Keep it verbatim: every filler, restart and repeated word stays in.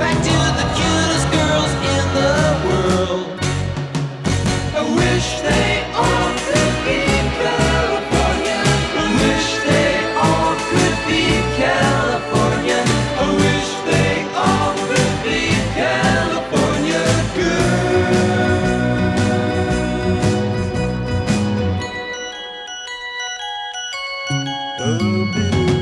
right to the cutest girls in the world. I wish they all could be California. I wish they all could be California. I wish they all could be California girls.